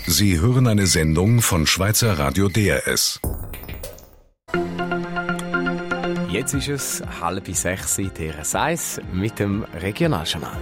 Sie hören eine Sendung von Schweizer Radio DRS. Jetzt ist es 5:30, DRS 1 mit dem Regionaljournal.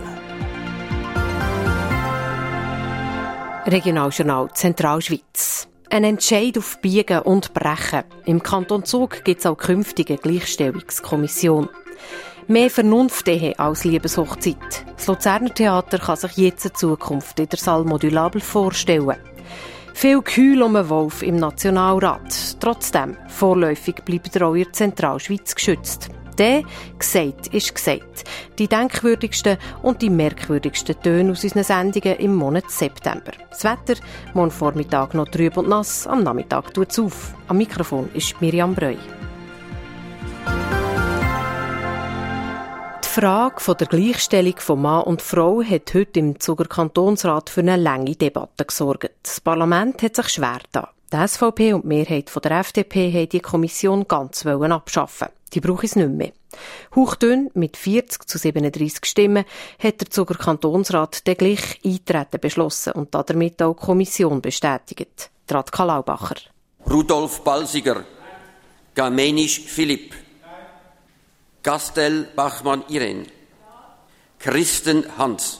Regionaljournal Zentralschweiz. Ein Entscheid auf Biegen und Brechen. Im Kanton Zug gibt es auch künftig eine Gleichstellungskommission. Mehr Vernunft-Ehe als Liebeshochzeit. Das Luzerner Theater kann sich jetzt eine Zukunft in der Salle Modulabel vorstellen. Viel Geheul um den Wolf im Nationalrat. Trotzdem, vorläufig bleibt der auch in der Zentralschweiz geschützt. Der, gesagt ist gesagt. Die denkwürdigsten und die merkwürdigsten Töne aus unseren Sendungen im Monat September. Das Wetter, morgen Vormittag noch trüb und nass, am Nachmittag tut es auf. Am Mikrofon ist Miriam Breu. Die Frage der Gleichstellung von Mann und Frau hat heute im Zuger Kantonsrat für eine lange Debatte gesorgt. Das Parlament hat sich schwer getan. Die SVP und die Mehrheit der FDP haben die Kommission ganz abschaffen. Die braucht es nicht mehr. Hauchdünn mit 40-37 Stimmen hat der Zuger Kantonsrat den gleich Eintreten beschlossen und damit auch die Kommission bestätigt. Radka Laubacher. Rudolf Balsiger. Gamenisch Philipp. Gastel Bachmann Irene. Christen Hans.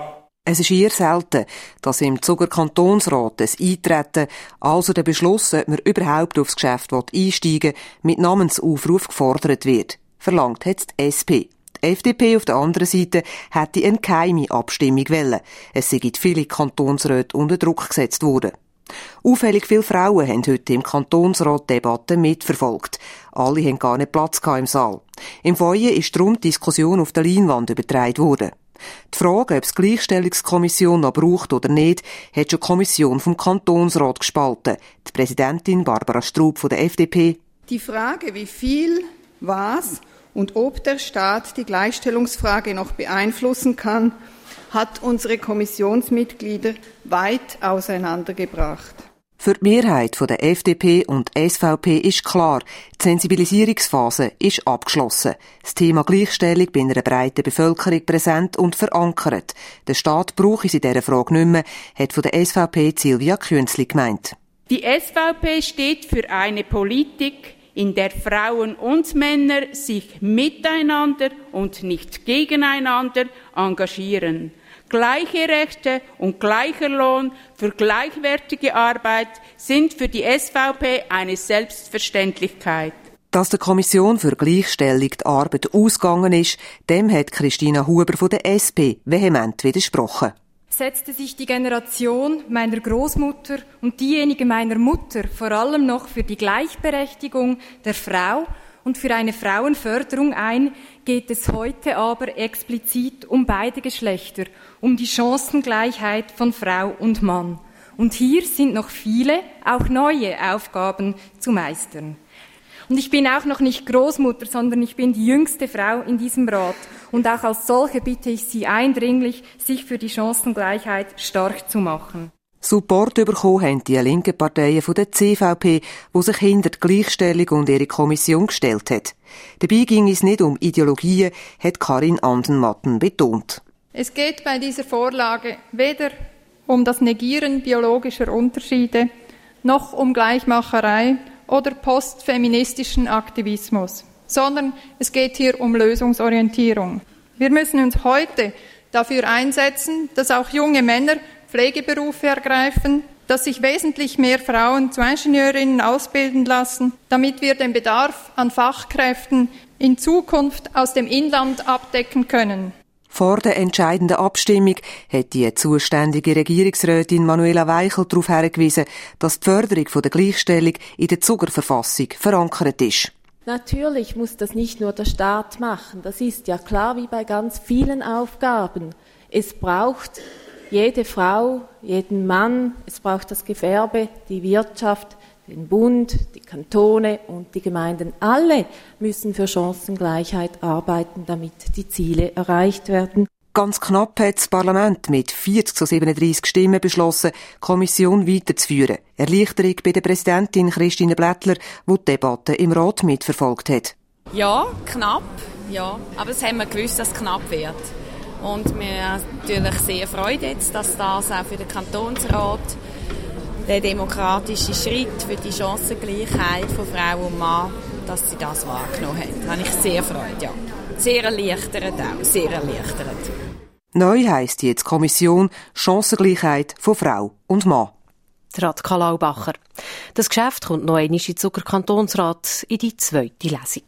Es ist eher selten, dass im Zuger Kantonsrat das Eintreten, also der Beschluss, ob man überhaupt aufs Geschäft einsteigen will, mit Namensaufruf gefordert wird. Verlangt hat die SP. Die FDP auf der anderen Seite hätte eine geheime Abstimmung wollen. Es sind viele Kantonsräte unter Druck gesetzt worden. Auffällig viele Frauen haben heute im Kantonsrat Debatten mitverfolgt. Alle haben gar nicht Platz im Saal. Im Foyer ist darum die Diskussion auf der Leinwand übertragen worden. Die Frage, ob es Gleichstellungskommission noch braucht oder nicht, hat schon die Kommission vom Kantonsrat gespalten. Die Präsidentin Barbara Strub von der FDP. Die Frage, wie viel, was und ob der Staat die Gleichstellungsfrage noch beeinflussen kann, hat unsere Kommissionsmitglieder weit auseinandergebracht. Für die Mehrheit der FDP und SVP ist klar, die Sensibilisierungsphase ist abgeschlossen. Das Thema Gleichstellung bei einer breiten Bevölkerung präsent und verankert. Der Staat brauche es in dieser Frage nicht mehr, hat von der SVP Silvia Künzli gemeint. Die SVP steht für eine Politik, in der Frauen und Männer sich miteinander und nicht gegeneinander engagieren. Gleiche Rechte und gleicher Lohn für gleichwertige Arbeit sind für die SVP eine Selbstverständlichkeit. Dass der Kommission für Gleichstellung die Arbeit ausgegangen ist, dem hat Christina Huber von der SP vehement widersprochen. Setzte sich die Generation meiner Großmutter und diejenige meiner Mutter vor allem noch für die Gleichberechtigung der Frau und für eine Frauenförderung ein, geht es heute aber explizit um beide Geschlechter, um die Chancengleichheit von Frau und Mann. Und hier sind noch viele, auch neue Aufgaben zu meistern. Und ich bin auch noch nicht Großmutter, sondern ich bin die jüngste Frau in diesem Rat. Und auch als solche bitte ich Sie eindringlich, sich für die Chancengleichheit stark zu machen. Support bekommen haben die linken Parteien von der CVP, die sich hinter die Gleichstellung und ihre Kommission gestellt hat. Dabei ging es nicht um Ideologien, hat Karin Andenmatten betont. Es geht bei dieser Vorlage weder um das Negieren biologischer Unterschiede, noch um Gleichmacherei oder postfeministischen Aktivismus, sondern es geht hier um Lösungsorientierung. Wir müssen uns heute dafür einsetzen, dass auch junge Männer Pflegeberufe ergreifen, dass sich wesentlich mehr Frauen zu Ingenieurinnen ausbilden lassen, damit wir den Bedarf an Fachkräften in Zukunft aus dem Inland abdecken können. Vor der entscheidenden Abstimmung hat die zuständige Regierungsrätin Manuela Weichel darauf hingewiesen, dass die Förderung der Gleichstellung in der Zugerverfassung verankert ist. Natürlich muss das nicht nur der Staat machen. Das ist ja klar wie bei ganz vielen Aufgaben. Es braucht jede Frau, jeden Mann, es braucht das Gewerbe, die Wirtschaft, den Bund, die Kantone und die Gemeinden. Alle müssen für Chancengleichheit arbeiten, damit die Ziele erreicht werden. Ganz knapp hat das Parlament mit 40-37 Stimmen beschlossen, die Kommission weiterzuführen. Erleichterung bei der Präsidentin Christine Blättler, die die Debatte im Rat mitverfolgt hat. Ja, knapp, ja. Aber es haben wir gewusst, dass es knapp wird. Und wir haben natürlich sehr Freude jetzt, dass das auch für den Kantonsrat der demokratische Schritt für die Chancengleichheit von Frau und Mann, dass sie das wahrgenommen haben. Da habe ich sehr Freude, ja. Sehr erleichtert auch, sehr erleichtert. Neu heisst jetzt Kommission Chancengleichheit von Frau und Mann. Rat Kalaubacher. Das Geschäft kommt noch einmal in den Zuger Kantonsrat in die 2. Lesung.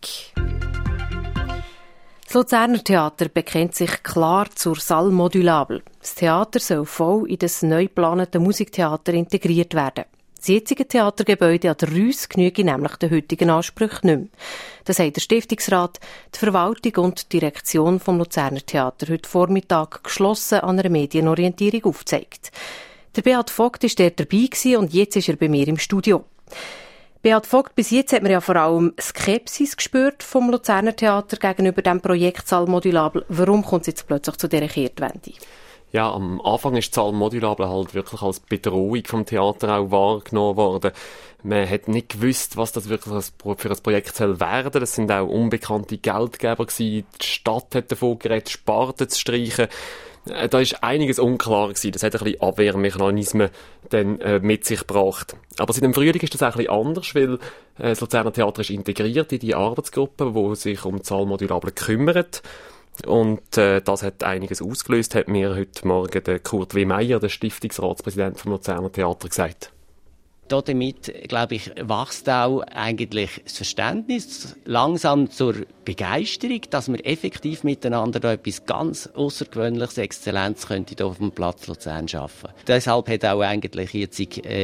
Das Luzerner Theater bekennt sich klar zur Salle Modulable. Das Theater soll voll in das neu geplante Musiktheater integriert werden. Das jetzige Theatergebäude an der Rüss genüge nämlich den heutigen Ansprüchen nicht mehr. Das haben der Stiftungsrat, die Verwaltung und die Direktion vom Luzerner Theater heute Vormittag geschlossen an einer Medienorientierung aufgezeigt. Der Beat Vogt war dort dabei und jetzt ist er bei mir im Studio. Beat Vogt, bis jetzt hat man ja vor allem Skepsis gespürt vom Luzerner Theater gegenüber dem Projekt Salle Modulable. Warum kommt es jetzt plötzlich zu dieser Kehrtwende? Ja, am Anfang ist die Salle Modulable halt wirklich als Bedrohung vom Theater auch wahrgenommen worden. Man hat nicht gewusst, was das wirklich für ein Projekt soll werden. Das sind auch unbekannte Geldgeber gewesen. Die Stadt hat davon geredet, Sparten zu streichen. Da ist einiges unklar gewesen. Das hat ein bisschen Abwehrmechanismen dann mit sich gebracht. Aber seit dem Frühling ist das auch ein bisschen anders, weil das Luzerner Theater ist integriert in die Arbeitsgruppe, die sich um die Salle Modulable kümmert. Und das hat einiges ausgelöst, hat mir heute Morgen der Kurt W. Meyer, der Stiftungsratspräsident vom Luzerner Theater, gesagt. Damit, glaube ich, wächst auch eigentlich das Verständnis langsam zur Begeisterung, dass wir effektiv miteinander da etwas ganz Außergewöhnliches, Exzellenz könnte hier auf dem Platz Luzern schaffen. Deshalb hat auch eigentlich jetzt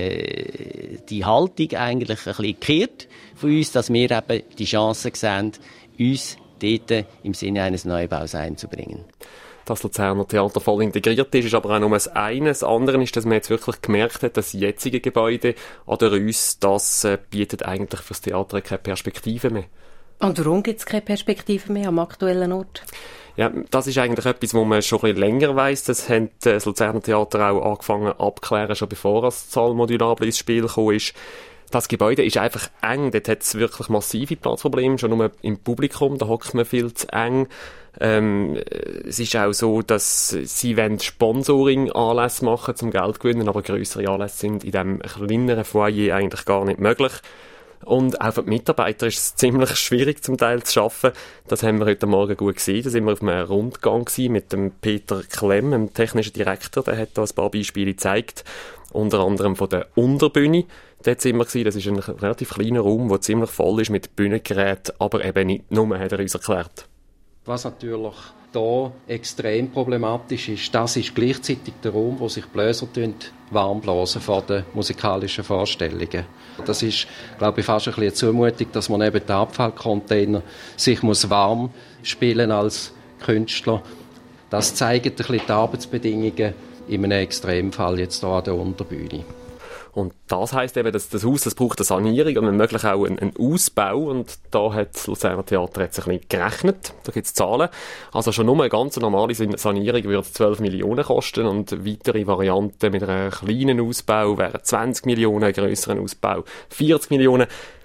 die Haltung eigentlich ein bisschen gekehrt von uns, dass wir eben die Chance sehen, uns dort im Sinne eines Neubaus einzubringen. Das Luzerner Theater voll integriert ist aber auch nur das eine. Das andere ist, dass man jetzt wirklich gemerkt hat, das jetzige Gebäude an der Rüss, das bietet eigentlich für das Theater keine Perspektive mehr. Und warum gibt es keine Perspektive mehr am aktuellen Ort? Ja, das ist eigentlich etwas, wo man schon ein bisschen länger weiss. Das hat das Luzerner Theater auch angefangen abzuklären, schon bevor das Salle Modulable ins Spiel gekommen ist. Das Gebäude ist einfach eng, dort hat es wirklich massive Platzprobleme, schon nur im Publikum, da hockt man viel zu eng. Es ist auch so, dass sie Sponsoring-Anlässe machen zum Geld gewinnen, aber grössere Anlässe sind in diesem kleineren Foyer eigentlich gar nicht möglich. Und auch für die Mitarbeiter ist es ziemlich schwierig zum Teil zu arbeiten. Das haben wir heute Morgen gut gesehen. Da sind wir auf einem Rundgang mit dem Peter Klemm, dem technischen Direktor. Der hat da ein paar Beispiele gezeigt. Unter anderem von der Unterbühne. Dort sind wir gewesen. Das ist ein relativ kleiner Raum, der ziemlich voll ist mit Bühnengeräten, aber eben nicht nur, hat er uns erklärt. Was natürlich hier extrem problematisch ist, das ist gleichzeitig der Raum, wo sich Bläser warm blasen vor den musikalischen Vorstellungen. Das ist, glaube ich, fast ein bisschen eine Zumutung, dass man neben den Abfallcontainer sich warm spielen als Künstler. Das zeigt ein bisschen die Arbeitsbedingungen in einem Extremfall jetzt hier an der Unterbühne. Und das heisst eben, dass das Haus, das braucht eine Sanierung und möglich auch einen Ausbau. Und da hat das Luzerner Theater jetzt ein bisschen gerechnet. Da gibt es Zahlen. Also schon nur eine ganz normale Sanierung würde 12 Millionen kosten und weitere Varianten mit einem kleinen Ausbau wären 20 Millionen, einem grösseren Ausbau 40 Millionen.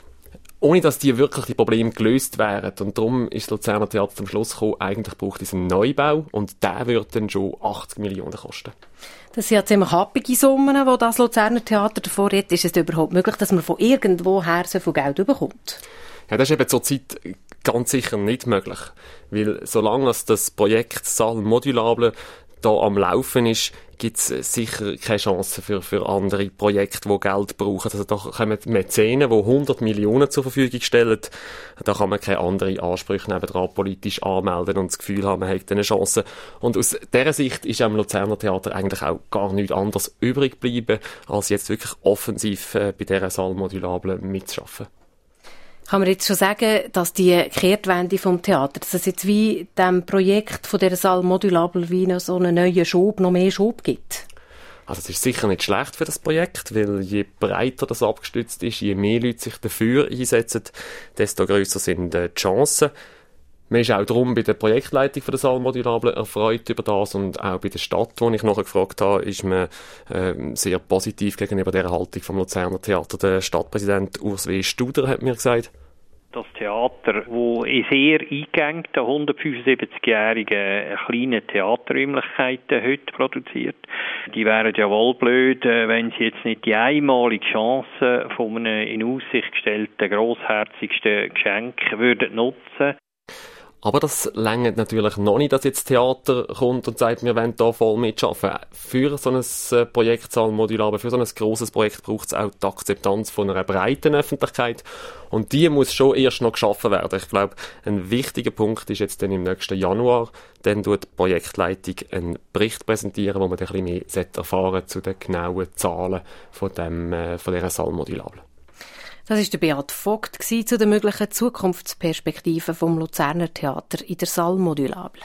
Ohne dass die wirklich die Probleme gelöst wären. Und darum ist das Luzerner Theater zum Schluss gekommen, eigentlich braucht es einen Neubau und der würde dann schon 80 Millionen kosten. Das sind ja ziemlich happige Summen, die das Luzerner Theater davor hat. Ist es überhaupt möglich, dass man von irgendwoher so viel Geld bekommt? Ja, das ist eben zurzeit ganz sicher nicht möglich. Weil solange das Projekt Salle Modulable da am Laufen ist, gibt es sicher keine Chance für andere Projekte, die Geld brauchen. Also da kommen Mäzenen, die 100 Millionen zur Verfügung stellen. Da kann man keine anderen Ansprüche nebendran politisch anmelden und das Gefühl haben, man hat eine Chance. Und aus dieser Sicht ist am Luzerner Theater eigentlich auch gar nichts anderes übrig geblieben, als jetzt wirklich offensiv bei dieser Salle Modulable mitzuarbeiten. Kann man jetzt schon sagen, dass die Kehrtwende vom Theater, dass es jetzt wie dem Projekt von dieser Salle Modulable wie noch so einen neuen Schub, noch mehr Schub gibt? Also es ist sicher nicht schlecht für das Projekt, weil je breiter das abgestützt ist, je mehr Leute sich dafür einsetzen, desto grösser sind die Chancen. Man ist auch darum bei der Projektleitung von der Salle Modulable erfreut über das und auch bei der Stadt, wo ich nachher gefragt habe, ist man sehr positiv gegenüber dieser Haltung vom Luzerner Theater. Der Stadtpräsident Urs W. Studer hat mir gesagt, Das Theater, das in sehr eingängten 175-jährigen kleinen Theaterräumlichkeiten heute produziert, die wären ja wohl blöd, wenn sie jetzt nicht die einmalige Chance von einem in Aussicht gestellten grossherzigsten Geschenk würden nutzen. Aber das reicht natürlich noch nicht, dass jetzt das Theater kommt und sagt, wir wollen da voll mitarbeiten. Für so ein Projekt Salmodular, aber für so ein grosses Projekt braucht es auch die Akzeptanz von einer breiten Öffentlichkeit. Und die muss schon erst noch geschaffen werden. Ich glaube, ein wichtiger Punkt ist jetzt dann im nächsten Januar. Dann tut die Projektleitung einen Bericht präsentieren, wo man ein bisschen mehr erfahren zu den genauen Zahlen von dieser Salmodular. Das war der Beat Vogt zu den möglichen Zukunftsperspektiven vom Luzerner Theater in der Salmodulable.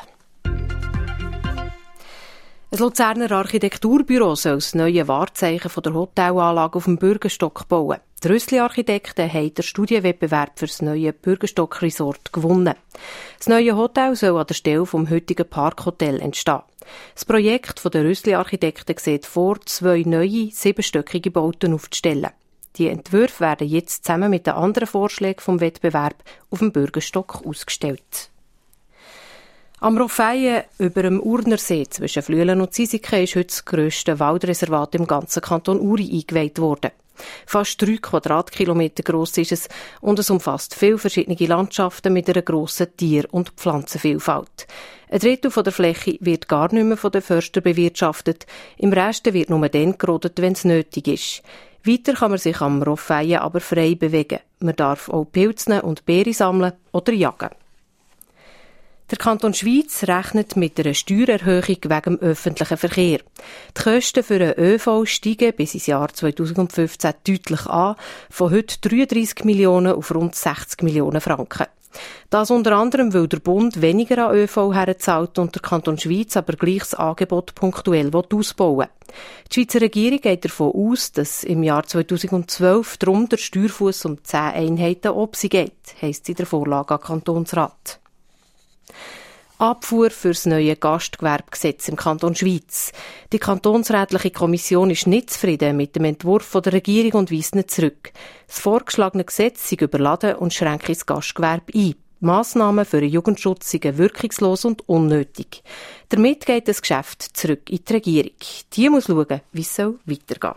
Ein Luzerner Architekturbüro soll das neue Wahrzeichen von der Hotelanlage auf dem Bürgerstock bauen. Die Rössli-Architekten haben den Studienwettbewerb für das neue Bürgerstock-Resort gewonnen. Das neue Hotel soll an der Stelle vom heutigen Parkhotel entstehen. Das Projekt der Rössli-Architekten sieht vor, 2 neue, 7-stöckige Bauten aufzustellen. Die Entwürfe werden jetzt zusammen mit den anderen Vorschlägen vom Wettbewerb auf dem Bürgerstock ausgestellt. Am Rofeien über dem Urnersee zwischen Flüelen und Zisiken ist heute das grösste Waldreservat im ganzen Kanton Uri eingeweiht worden. Fast 3 Quadratkilometer gross ist es und es umfasst viele verschiedene Landschaften mit einer grossen Tier- und Pflanzenvielfalt. Ein Drittel der Fläche wird gar nicht mehr von den Förstern bewirtschaftet, im Rest wird nur dann gerodet, wenn es nötig ist. Weiter kann man sich am Rofeien aber frei bewegen. Man darf auch Pilze und Beeren sammeln oder jagen. Der Kanton Schwyz rechnet mit einer Steuererhöhung wegen dem öffentlichen Verkehr. Die Kosten für den ÖV steigen bis ins Jahr 2015 deutlich an, von heute 33 Millionen auf rund 60 Millionen Franken. Das unter anderem, weil der Bund weniger an ÖV herzahlt und der Kanton Schwyz aber gleich das Angebot punktuell ausbauen will. Die Schweizer Regierung geht davon aus, dass im Jahr 2012 darum der Steuerfuss um 10 Einheiten obsi geht, heisst es in der Vorlage an Kantonsrat. Abfuhr für das neue Gastgewerbegesetz im Kanton Schwyz. Die kantonsrätliche Kommission ist nicht zufrieden mit dem Entwurf der Regierung und weist ihn zurück. Das vorgeschlagene Gesetz sei überladen und schränke das Gastgewerbe ein. Massnahmen für den Jugendschutz seien wirkungslos und unnötig. Damit geht das Geschäft zurück in die Regierung. Die muss schauen, wie es weitergehen soll.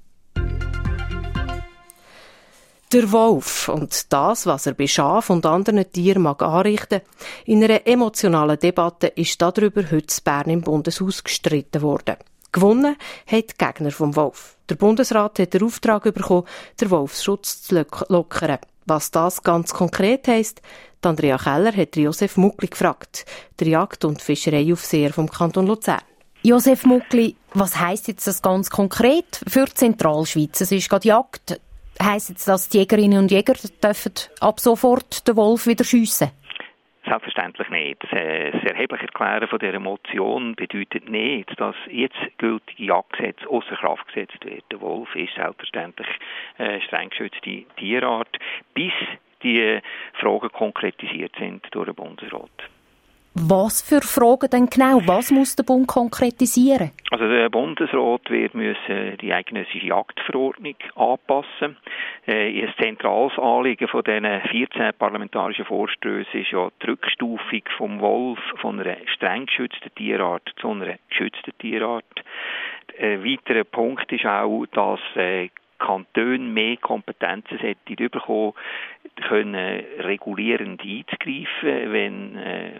Der Wolf und das, was er bei Schafen und anderen Tieren mag anrichten. In einer emotionalen Debatte ist darüber heute in Bern im Bundeshaus gestritten worden. Gewonnen haben die Gegner vom Wolf. Der Bundesrat hat den Auftrag bekommen, den Wolfsschutz zu lockern. Was das ganz konkret heisst, Andrea Keller hat Josef Muckli gefragt, der Jagd- und Fischereiaufseher vom Kanton Luzern. Josef Muckli, was heisst jetzt das ganz konkret für die Zentralschweiz? Es ist gerade Jagd. Heisst jetzt, dass die Jägerinnen und Jäger dürfen ab sofort den Wolf wieder schiessen? Selbstverständlich nicht. Das erhebliche Erklären von dieser Motion bedeutet nicht, dass jetzt gültige Jagdgesetz ausser Kraft gesetzt wird. Der Wolf ist selbstverständlich streng geschützte Tierart, bis die Fragen konkretisiert sind durch den Bundesrat. Was für Fragen denn genau? Was muss der Bund konkretisieren? Also der Bundesrat wird müssen die eidgenössische Jagdverordnung anpassen. Ein zentrales Anliegen von diesen 14 parlamentarischen Vorstößen ist ja die Rückstufung vom Wolf von einer streng geschützten Tierart zu einer geschützten Tierart. Ein weiterer Punkt ist auch, dass Kantone mehr Kompetenzen hätten bekommen, können regulierend einzugreifen, wenn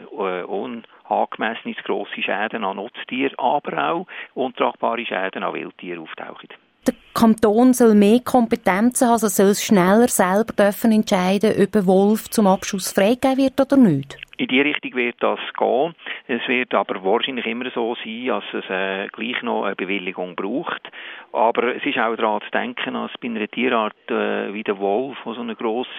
unangemessene grosse Schäden an Nutztieren, aber auch untragbare Schäden an Wildtieren auftauchen. Der Kanton soll mehr Kompetenzen haben, also soll es schneller selber dürfen entscheiden, ob ein Wolf zum Abschuss freigegeben wird oder nicht? In die Richtung wird das gehen. Es wird aber wahrscheinlich immer so sein, dass es gleich noch eine Bewilligung braucht. Aber es ist auch daran zu denken, dass bei einer Tierart wie der Wolf, die so ein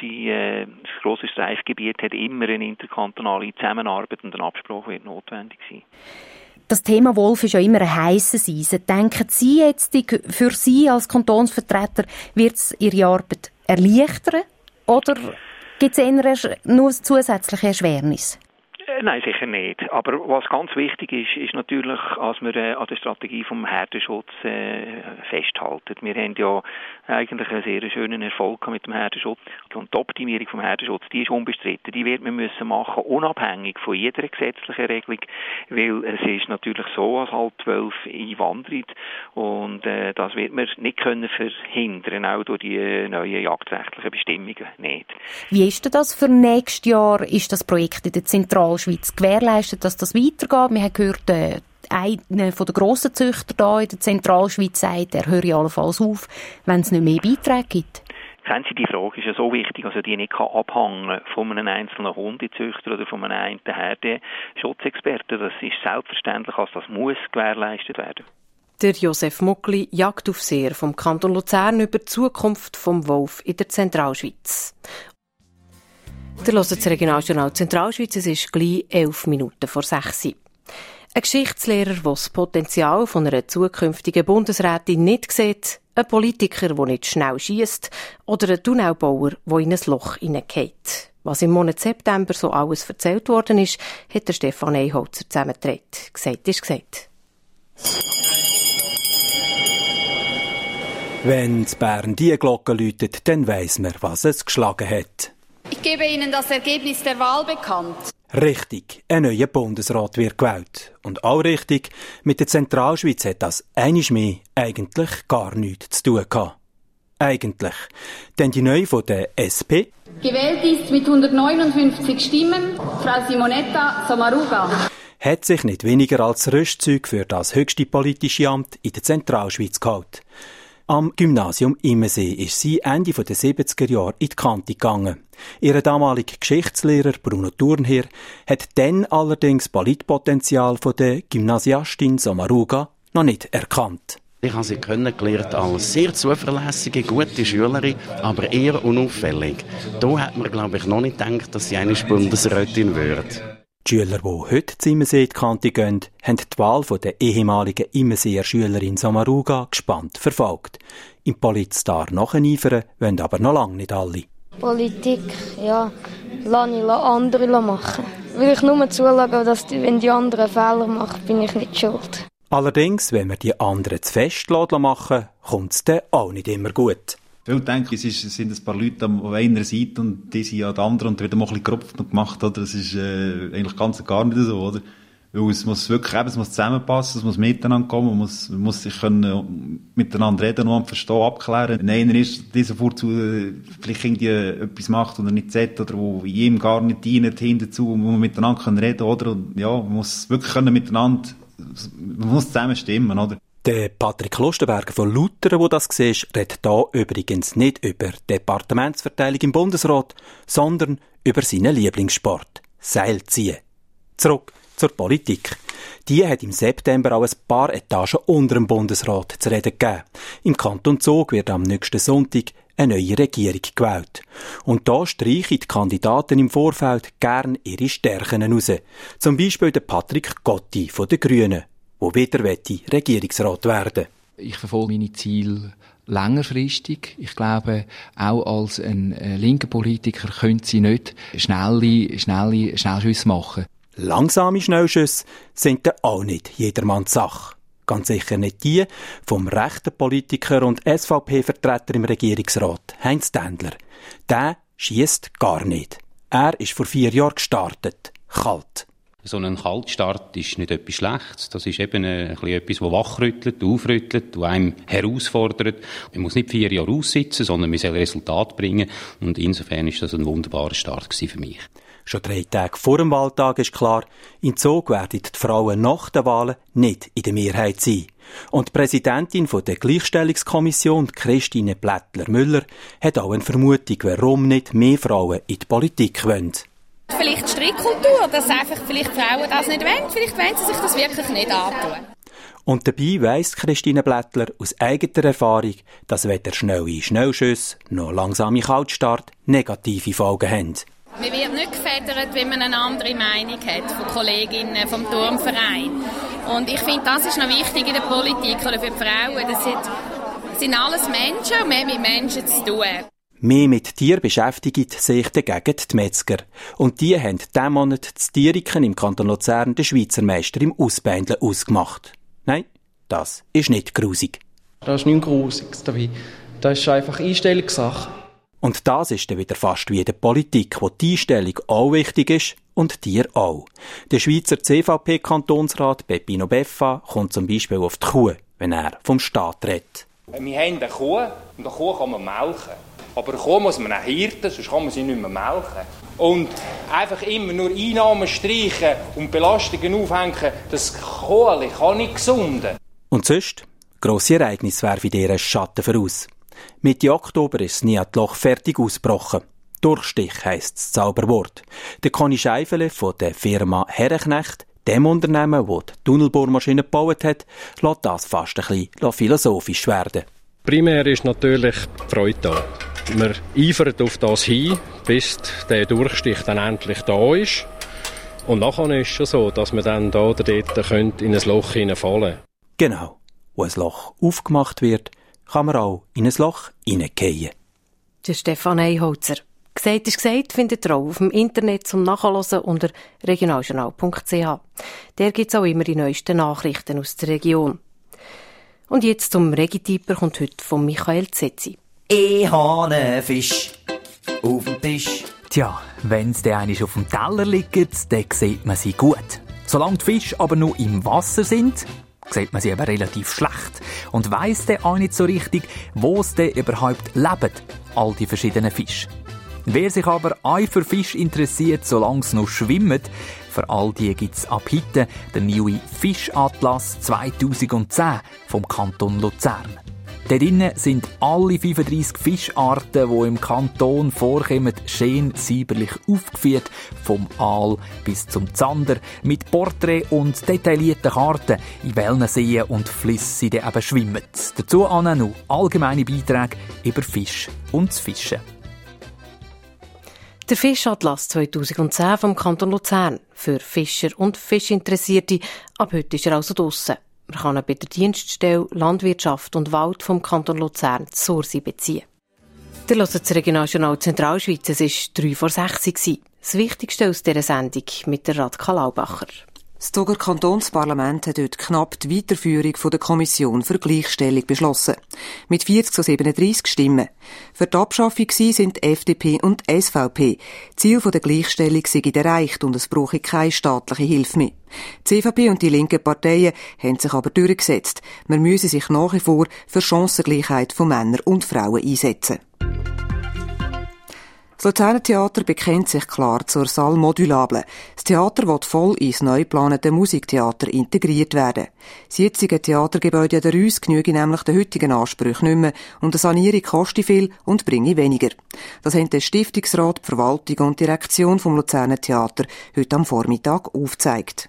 grosses Streifgebiet hat, immer eine interkantonale Zusammenarbeit und eine Absprache wird notwendig sein. Das Thema Wolf ist ja immer ein heisses Eisen. Denken Sie jetzt, für Sie als Kantonsvertreter, wird es Ihre Arbeit erleichtern oder gibt es eher nur zusätzliche Erschwernis? Nein, sicher nicht. Aber was ganz wichtig ist natürlich, dass wir an der Strategie vom Herdenschutz festhalten. Wir haben ja eigentlich einen sehr schönen Erfolg mit dem Herdenschutz. Und die Optimierung vom Herdenschutz, die ist unbestritten. Die wird man müssen machen, unabhängig von jeder gesetzlichen Regelung, weil es ist natürlich so, dass halt 12 einwandern und das wird man nicht können verhindern, auch durch die neuen jagdrechtlichen Bestimmungen nicht. Wie ist denn das für nächstes Jahr? Ist das Projekt in der Zentralschweiz gewährleistet, dass das weitergeht? Wir haben gehört, einer der grossen Züchter hier in der Zentralschweiz sagt, er höre allenfalls auf, wenn es nicht mehr Beiträge gibt. Kennen Sie, die Frage ist ja so wichtig, also die nicht abhängen von einem einzelnen Hundezüchter oder von einem Herdenschutzexperten. Das ist selbstverständlich, dass das muss gewährleistet werden. Der Josef Muckli, Jagdaufseher vom Kanton Luzern, über die Zukunft vom Wolf in der Zentralschweiz. Ihr hört das Regionaljournal Zentralschweiz, es ist gleich 11 Minuten vor 6 Uhr. Ein Geschichtslehrer, der das Potenzial von einer zukünftigen Bundesrätin nicht sieht, ein Politiker, der nicht schnell schiesst oder ein Tunnelbauer, der in ein Loch hineingeht. Was im Monat September so alles erzählt worden ist, hat der Stefan Eiholzer zusammengetragen. Gesagt ist gesagt. Wenn in Bern die Glocke läutet, dann weiss man, was es geschlagen hat. Ich gebe Ihnen das Ergebnis der Wahl bekannt. Richtig, ein neuer Bundesrat wird gewählt. Und auch richtig, mit der Zentralschweiz hat das einmal mehr eigentlich gar nichts zu tun gehabt. Eigentlich. Denn die neue von der SP gewählt ist mit 159 Stimmen Frau Simonetta Sommaruga. Hat sich nicht weniger als Rüstzeug für das höchste politische Amt in der Zentralschweiz gehalten. Am Gymnasium Immensee ist sie Ende der 70er Jahre in die Kante gegangen. Ihr damaliger Geschichtslehrer Bruno Thurnherr hat dann allerdings Politpotenzial von der Gymnasiastin Sommaruga noch nicht erkannt. Ich habe sie kennengelernt als sehr zuverlässige, gute Schülerin, aber eher unauffällig. Da hat man, glaube ich, noch nicht gedacht, dass sie eine Bundesrätin wird. Die Schüler, die heute zu Immensee in die Kante gehen, haben die Wahl der ehemaligen Immenseer Schülerin Sommaruga gespannt verfolgt. Im Politstar nacheifern wollen aber noch lange nicht alle. Politik, ja, lasse ich andere machen. Will ich nur zuschauen, dass wenn die anderen Fehler machen, bin ich nicht schuld. Allerdings, wenn wir die anderen zu fest machen, kommt es dann auch nicht immer gut. Ich denke, es sind ein paar Leute auf einer Seite und die sind an der anderen und werden mal ein bisschen gerupft und gemacht, oder? Das ist eigentlich ganz und gar nicht so, oder? Weil es muss wirklich eben, es muss zusammenpassen, es muss miteinander kommen, man muss sich können miteinander reden und verstehen, abklären. Wenn einer ist, der sofort vielleicht irgendwie etwas macht oder nicht sagt, oder wo ihm gar nicht dient, hinterzu, wo man miteinander reden können, oder? Und ja, man muss wirklich können miteinander, man muss zusammen stimmen, oder? Der Patrick Lustenberger von Luthern, der das sieht, redet hier übrigens nicht über die Departementsverteilung im Bundesrat, sondern über seinen Lieblingssport, Seilziehen. Zurück zur Politik. Die hat im September auch ein paar Etagen unter dem Bundesrat zu reden gegeben. Im Kanton Zug wird am nächsten Sonntag eine neue Regierung gewählt. Und da streichen die Kandidaten im Vorfeld gern ihre Stärken raus. Zum Beispiel der Patrick Gotti von den Grünen, der wieder Regierungsrat werden. Ich verfolge meine Ziele längerfristig. Ich glaube, auch als ein linker Politiker können sie nicht Schnellschüsse machen. Langsame Schnellschüsse sind dann auch nicht jedermanns Sache. Ganz sicher nicht die vom rechten Politiker und SVP-Vertreter im Regierungsrat, Heinz Tändler. Der schiesst gar nicht. Er ist vor 4 Jahren gestartet. Kalt. So ein Kaltstart ist nicht etwas Schlechtes. Das ist eben etwas, das wachrüttelt, aufrüttelt, das einem herausfordert. Man muss nicht 4 Jahre aussitzen, sondern man soll Resultat bringen. Und insofern ist das ein wunderbarer Start für mich. Schon 3 Tage vor dem Wahltag ist klar, in Zug werden die Frauen nach den Wahlen nicht in der Mehrheit sein. Und die Präsidentin der Gleichstellungskommission, Christine Blättler-Müller, hat auch eine Vermutung, warum nicht mehr Frauen in die Politik wollen. Vielleicht Strickkultur, dass einfach vielleicht Frauen das nicht wollen. Vielleicht wollen sie sich das wirklich nicht antun. Und dabei weiss Christine Blättler aus eigener Erfahrung, dass weder schnelle Schnellschüsse noch langsame Kaltstart negative Folgen haben. Man wird nicht gefedert, wenn man eine andere Meinung hat von Kolleginnen vom Turmverein. Und ich finde, das ist noch wichtig in der Politik oder für die Frauen. Das sind alles Menschen und wir haben mit Menschen zu tun. Mehr mit Tieren beschäftigen sich dagegen die Metzger. Und die haben diesen Monat zu Dieriken im Kanton Luzern den Schweizer Meister im Ausbändeln ausgemacht. Nein, das ist nicht grusig. Das ist nichts Grusiges dabei. Das ist einfach Einstellungssache. Und das ist dann wieder fast wie in der Politik, wo die Einstellung auch wichtig ist und Tier auch. Der Schweizer CVP-Kantonsrat Peppino Beffa kommt zum Beispiel auf die Kuh, wenn er vom Staat redet. Wir haben eine Kuh und eine Kuh kann man melken. Aber eine Kuh muss man auch hirten, sonst kann man sie nicht mehr melken. Und einfach immer nur Einnahmen streichen und Belastungen aufhängen, das Kuhli kann nicht gesunden. Und sonst? Grosse Ereignisse werfen dir einen Schatten voraus. Mitte Oktober ist das Niatloch fertig ausgebrochen. Durchstich heisst das Zauberwort. Der Conny Scheifele von der Firma Herrenknecht, dem Unternehmen, das die Tunnelbohrmaschine gebaut hat, lässt das fast ein bisschen philosophisch werden. Primär ist natürlich die Freude da. Wir eifern auf das hin, bis der Durchstich dann endlich da ist. Und nachher ist es schon so, dass man dann da oder dort in ein Loch hineinfallen. Genau. Wo ein Loch aufgemacht wird, kann man auch in ein Loch hineingehen. Der Stefan Eiholzer. Gesagt ist gesagt, findet ihr auch auf dem Internet zum Nachhören unter regionaljournal.ch. Der gibt es auch immer die neuesten Nachrichten aus der Region. Und jetzt zum Regitipper kommt heute von Michael Zetzi. Ich habe einen Fisch auf dem Tisch. Tja, wenn's der einmal auf dem Teller liegt, dann sieht man sie gut. Solange die Fische aber nur im Wasser sind, sieht man sie aber relativ schlecht und weiss dann auch nicht so richtig, wo es denn überhaupt leben, all die verschiedenen Fische. Wer sich aber auch für Fisch interessiert, solange es noch schwimmt, für all die gibt's ab heute den neuen Fischatlas 2010 vom Kanton Luzern. Darin sind alle 35 Fischarten, die im Kanton vorkommen, schön säuberlich aufgeführt, vom Aal bis zum Zander, mit Porträt und detaillierten Karten, in welchen Seen und Flüssen sie eben schwimmen. Dazu auch noch allgemeine Beiträge über Fisch und das Fischen. Der Fischatlas 2010 vom Kanton Luzern. Für Fischer und Fischinteressierte. Ab heute ist er also draussen. Man kann ihn bei der Dienststelle Landwirtschaft und Wald vom Kanton Luzern zu Sursi beziehen. Der hört das Regionaljournal Zentralschweiz. Es war 5:03. Das Wichtigste aus dieser Sendung mit der Radka Laubacher. Das Zuger Kantonsparlament hat heute knapp die Weiterführung der Kommission für Gleichstellung beschlossen. Mit 40:37 Stimmen. Für die Abschaffung sind FDP und SVP. Ziel der Gleichstellung sei erreicht und es brauche keine staatliche Hilfe mehr. Die CVP und die linken Parteien haben sich aber durchgesetzt. Man müsse sich nach wie vor für Chancengleichheit von Männern und Frauen einsetzen. Das Luzerner Theater bekennt sich klar zur Salle Modulable. Das Theater will voll ins neu geplante Musiktheater integriert werden. Das jetzige Theatergebäude an der Reuss genüge nämlich den heutigen Ansprüchen nicht mehr und eine Sanierung koste viel und bringe weniger. Das haben der Stiftungsrat, die Verwaltung und die Direktion vom Luzerner Theater heute am Vormittag aufgezeigt.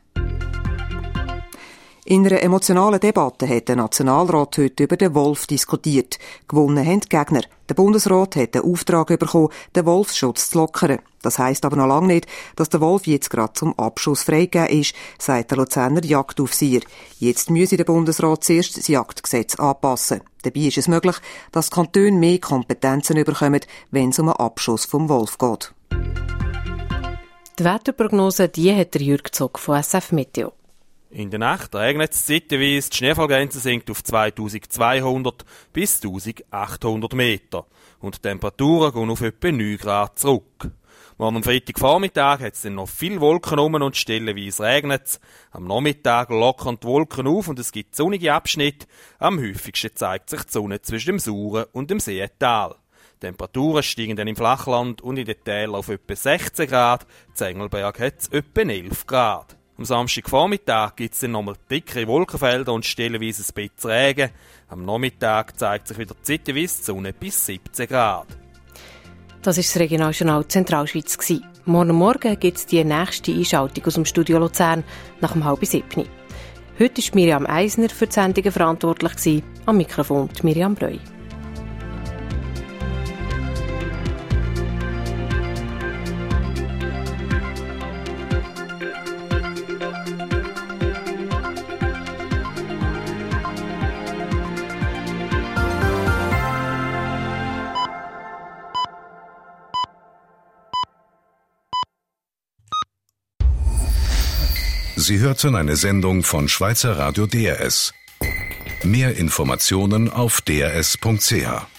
In einer emotionalen Debatte hat der Nationalrat heute über den Wolf diskutiert. Gewonnen haben die Gegner. Der Bundesrat hat den Auftrag bekommen, den Wolfsschutz zu lockern. Das heisst aber noch lange nicht, dass der Wolf jetzt gerade zum Abschuss freigegeben ist, sagt der Luzerner Jagdaufseher. Jetzt müsse der Bundesrat zuerst das Jagdgesetz anpassen. Dabei ist es möglich, dass die Kantone mehr Kompetenzen bekommen, wenn es um einen Abschuss vom Wolf geht. Die Wetterprognose, die hat der Jürg Zog von SF Meteo. In der Nacht regnet es zeitweise, die Schneefallgrenze sinkt auf 2200 bis 1800 Meter und die Temperaturen gehen auf etwa 9 Grad zurück. Morgen am Freitagvormittag hat es dann noch viele Wolken rum und stellenweise regnet es. Am Nachmittag lockern die Wolken auf und es gibt sonnige Abschnitte. Am häufigsten zeigt sich die Sonne zwischen dem Sauren und dem Seetal. Die Temperaturen steigen dann im Flachland und in den Tälern auf etwa 16 Grad. In Engelberg hat es etwa 11 Grad. Am Samstagvormittag gibt es dann nochmal dickere Wolkenfelder und stellenweise ein bisschen Regen. Am Nachmittag zeigt sich wieder zeitweise die Sonne bis 17 Grad. Das war das Regionaljournal Zentralschweiz. Morgen gibt es die nächste Einschaltung aus dem Studio Luzern nach 6:30. Heute war Miriam Eisner für die Sendungen verantwortlich. Am Mikrofon Miriam Breu. Sie hörten eine Sendung von Schweizer Radio DRS. Mehr Informationen auf drs.ch.